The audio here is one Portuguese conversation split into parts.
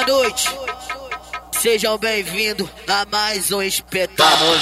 Boa noite, sejam bem-vindos a mais um espetáculo.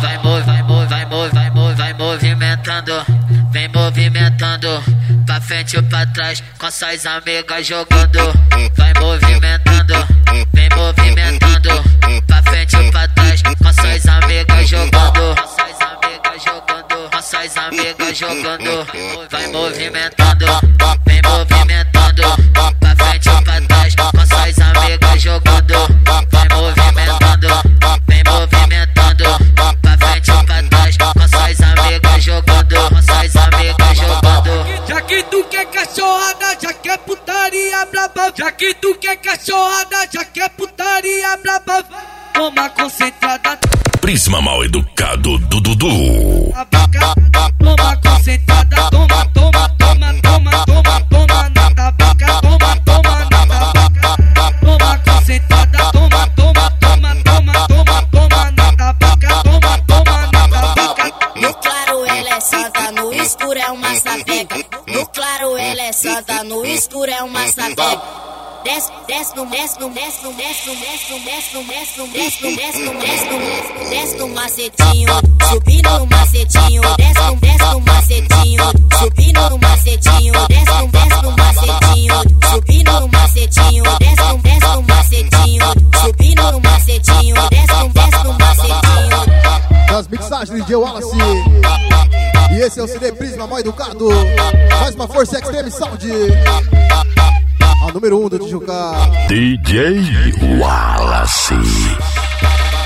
Vai movimentando, vem movimentando, pra frente ou pra trás, com suas amigas jogando. Vai movimentando, vem movimentando, pra frente ou pra trás, com suas amigas jogando. Com suas amigas jogando. Vai movimentando, vem movimentando, pra frente ou pra trás, com suas amigas jogando. Vai movimentando, vem movimentando, pra frente ou pra trás, com suas amigas jogando. Com suas amigas jogando. Já que tu quer cachorrada, já quer putaria braba. Já que tu quer cachorrada, já quer putaria braba. Toma concentrada. Prisma Mal Educado do Dudu. Toma concentrada, toma, toma, toma, toma, toma, toma na tabaca, toma, toma na tabaca. Toma concentrada, toma, toma, toma, toma, toma, toma na tabaca, toma, toma na tabaca. No claro ela é santa, no escuro é uma sapeca. No claro ela é santa, no escuro é uma sapeca. Desce, desce no macetinho, subindo no macetinho, desce no macetinho, subindo no macetinho, desce no macetinho, subindo no macetinho, desce no macetinho, subindo no macetinho, desce no macetinho. Das mixagens de Wallace. E esse é o CD Prisma Mal Educado. Mais uma força Extreme Sound. A número 1 do Tijuca. DJ Wallace.